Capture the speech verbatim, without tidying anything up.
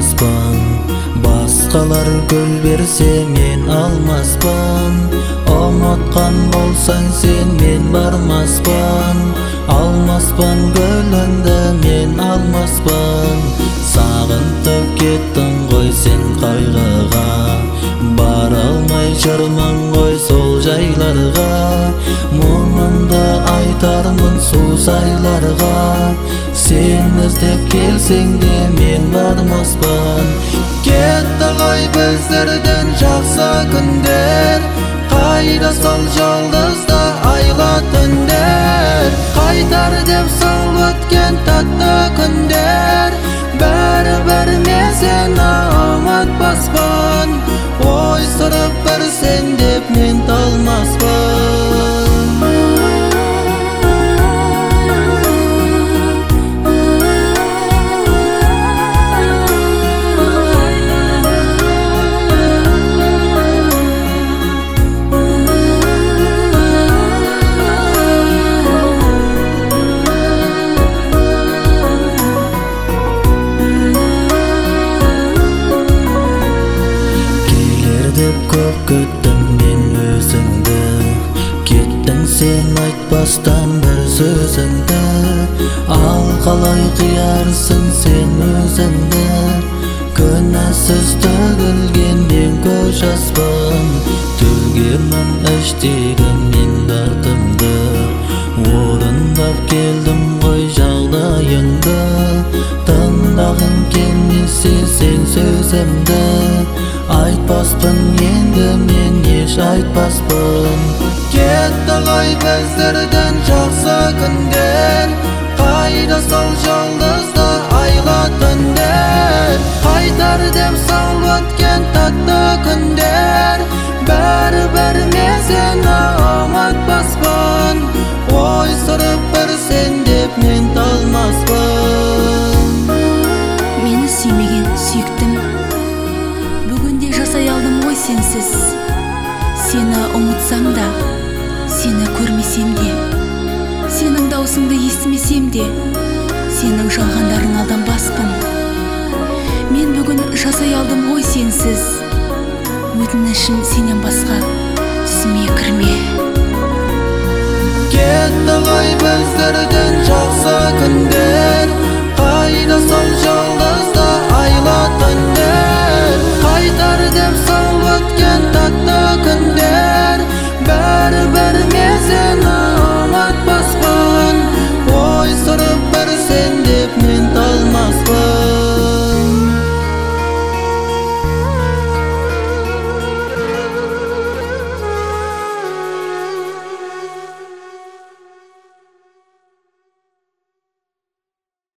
алмаспын. Басқалар гүл берсе мен алмаспын. Ұмытқан болсаң сен мен бармаспын. Алмаспын гүліңді мен алмаспын. Сағынтып кеттің ғой сен қайғыға, бара алмай жүрмін ғой сол жайларға. Мұңымды айтармын сусайларға, сен іздеп келсең де мен бармаспын. Кетті ғой біздерден жақсы күндер, қайда сол жұлдызды айлы түндер. Қайтар деп сол өткен татты күндер, бәрібір мен сені ұмытпаспын. Ой сырып бір сен деп мен талмаспын. Көп күттім мен өзіңді, кеттің сен айтпастан бір сөзіңді. Ал қалай қиярсың сен өзіңді, күнәсіз төгілген мен көз жаспын. Төгемін іштегі мен дартымды, орындап келдім ғой жағдайыңды. Тыңдағың келмесе сен сөзімді, айтпаспын енді мен еш айтпаспын. Кетті ғой біздерден жақсы күндер, қайда сол жұлдызды айлы түндер. Қайтар деп сол өткен татты күндер, бәрібір мен сені ұмытпаспын. Ой сырып бір сен деп мен талмаспын. Мені сүймеген сүйіктім, бүгінде жасай алдым ғой сенсіз. Сені ұмытсам да, сені көрмесем де, сенің даусыңды естімесем де, сенің жалғандарың алданбаспын. Мен бүгін жасай алдым ғой сенсіз, өтінішім сенен басқа түсіме кірме. Кетті ғой біздерден жақсы күндер,